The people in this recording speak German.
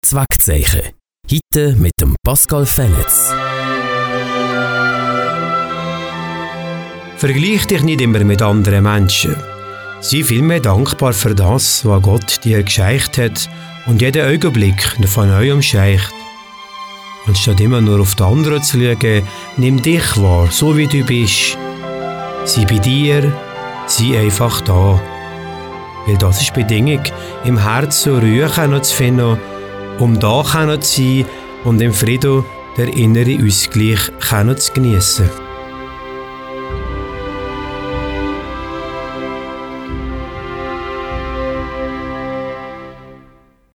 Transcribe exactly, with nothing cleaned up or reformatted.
Zweckzeichen. Heute mit dem Pascal Fellets. Vergleich dich nicht immer mit anderen Menschen. Sei vielmehr dankbar für das, was Gott dir geschenkt hat und jeden Augenblick von neuem schenkt. Anstatt immer nur auf die anderen zu schauen, nimm dich wahr, so wie du bist. Sei bei dir, sei einfach da. Weil das ist die Bedingung, im Herzen Ruhe zu finden, um da zu sein und im Frieden den inneren Ausgleich zu geniessen.